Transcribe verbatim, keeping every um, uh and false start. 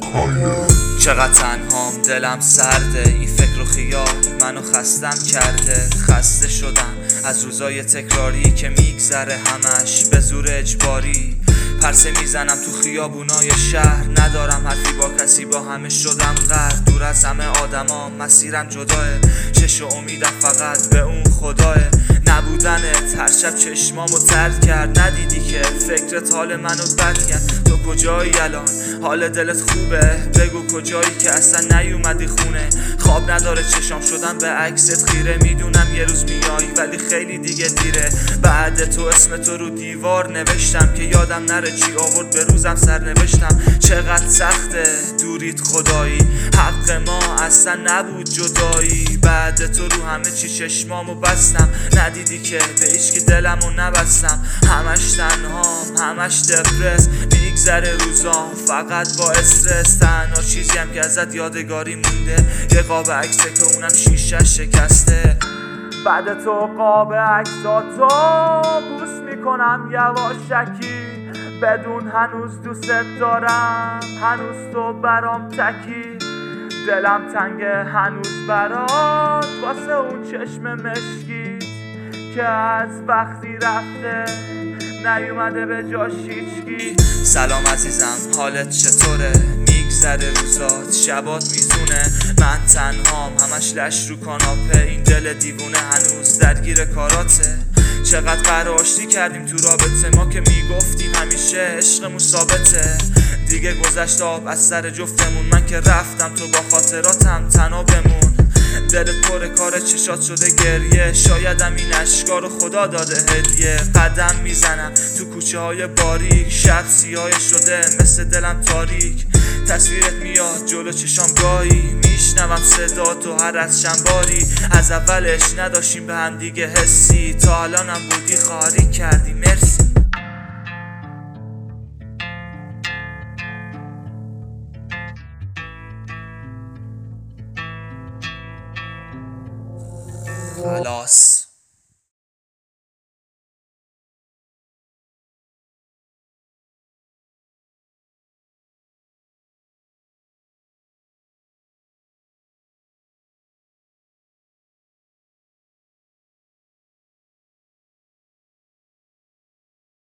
چقدر تنهام، دلم سرده، این فکر و خیال منو خستم کرده. خسته شدم از روزای تکراری که میگذره همش به زور اجباری. پرسه میزنم تو خیابونای شهر، ندارم حرفی با کسی، با همه شدم غرق. دور از همه آدما مسیرم جداه، چش و امیدم فقط به اون خداه. نبودنت هر شب چشمامو ترد کرد، ندیدی که فکرت حال منو بد کرد. تو کجایی الان؟ حال دلت خوبه؟ بگو کجایی که اصلا نیومدی خونه. خواب نداره چشام، شدم به عکست خیره. میدونم یه روز میای ولی خیلی دیگه دیره. بعد تو اسم تو رو دیوار نوشتم که یادم نره چی آورد به روزم سر نوشتم. چقدر سخته دوریت خدایی، حق ما اصلا نبود جدایی. بعد تو رو همه چی چشمامو بستم، ندیدی که به هیچکی دلمو نبستم. همش تنهام، همش دپرس، میگذره روزام فقط با استرس. تنها چیزی هم که ازت یادگاری مونده یه قاب عکسه که اونم شیشه شکسته. بعد تو قاب عکساتو بوس میکنم یواشکی، بدون هنوز دوست دارم، هنوز تو برام تکی. دلم تنگه هنوز برات واسه اون چشم مشکی که از وقتی رفته نیومده به جاش هیچکی. سلام عزیزم، حالت چطوره؟ میگذره روزات، شبات میزونه، من تنهام، همش لش رو کاناپه. این دل دیوونه هنوز درگیر کاراته. چقدر قراشتی کردیم تو رابطه، ما که میگفتیم همیشه عشقمون ثابته. دیگه گذشت آب از سر جفتمون، من که رفتم تو با خاطراتم تنها بمون. دلت پر کار، چشات شده گریه، شایدم این اشکا رو خدا داده هدیه. قدم میزنم تو کوچه های باریک، شب سیاه شده مثل دلم تاریک. تصویرت میاد جلو چشام گاهی، میشنوم صدا تو هر از شنباری. از اولش نداشتیم به هم دیگه حسی، تا الانم بودی خواهری کردی. مرسی.